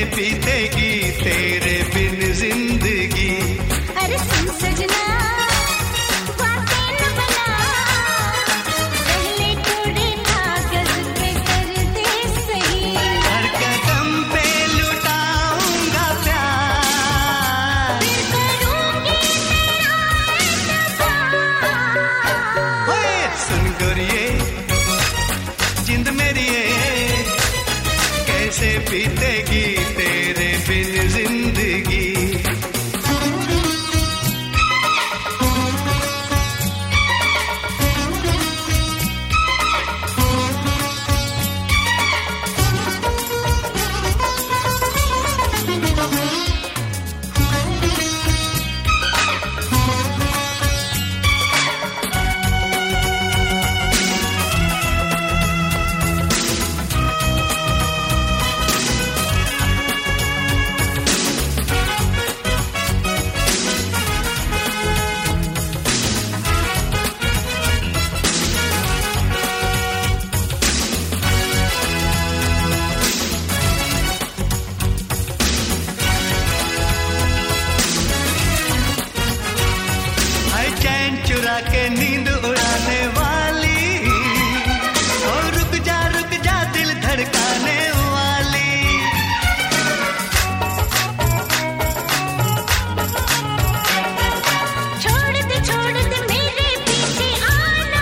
बीतेगी तेरे बिन जिंदगी। अरे सुन सजना बातें न बना, पहले टुकड़े कागज पे कर दे सही। हर कदम पे लुटाऊंगा प्यार, फिर करूंगी तेरा इंतजार। ओए सुन गोरिये जिंद मेरी है, कैसे बीतेगी तेरे बिन जिंदगी। चुरा के नींद उड़ाने वाली, और रुक जा दिल धड़काने वाली। छोड़ दे मेरे पीछे आना,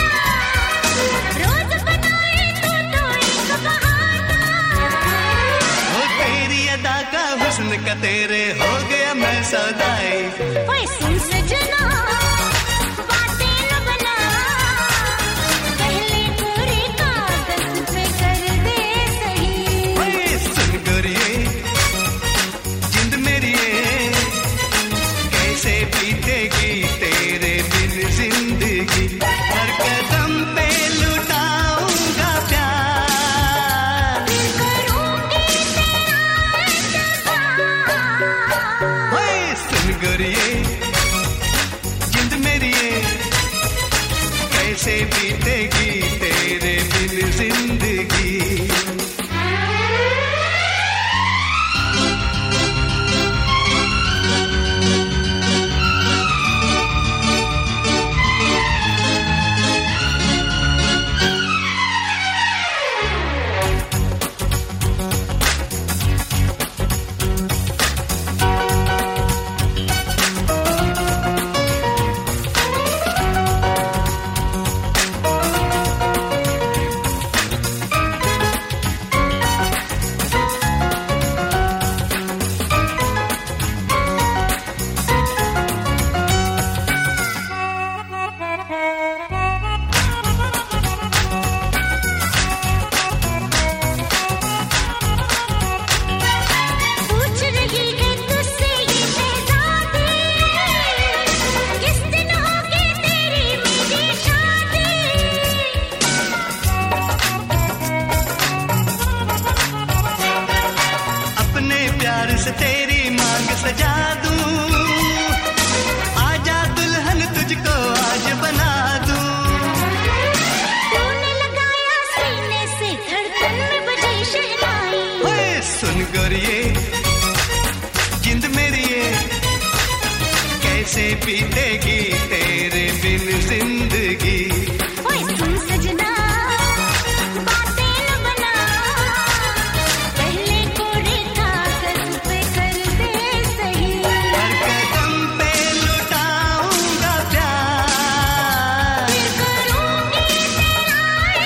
रोज बनाए तो एक बहाना। ओ तेरी अदा का हुस्न का तेरे हो गया मैं सौदाई। ओए सुन सजना बातें न बना, पहले कोरे कागज पे कर दे सही। ओए सुन गोरिये जिंद मेरी है, कैसे बीतेगी तेरे बिन जिंदगी। हर कदम पे लुटाऊंगा प्यार, फिर करूंगी तेरा इंतजार। ओए सुन गोरिये जिंद मेरी है, कैसे बीतेगी तेरे बिन जिंदगी। से तेरी मांग सजा दूं, आजा दुल्हन तुझको आज बना दूं। तूने लगाया सीने से धड़कन में बजी शहनाई। ओए सुन गोरिये जिंद मेरी ये, कैसे बीतेगी तेरे बिन जिंदगी। ओए सुन सजना बातें न बना, पहले कोरे कागज पे कर दे सही। हर कदम पे लुटाऊंगा प्यार, फिर करूंगी तेरा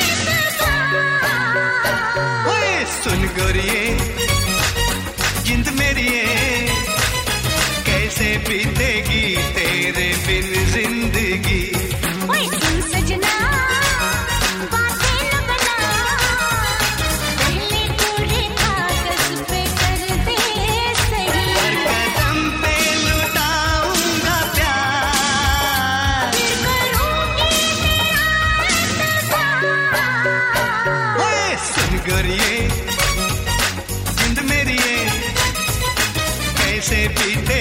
इंतजार। ओए सुन गोरिये जिंद मेरी ये, कैसे बीतेगी तेरे बिन जिंदगी। ओए सुन सजना बातें न बना, पहले कोरे कागज पे कर दे सही। हर कदम पे लुटाऊंगा प्यार, फिर करूंगी तेरा इंतजार। ओए सुन गोरिये जिंद मेरी ये, कैसे बीते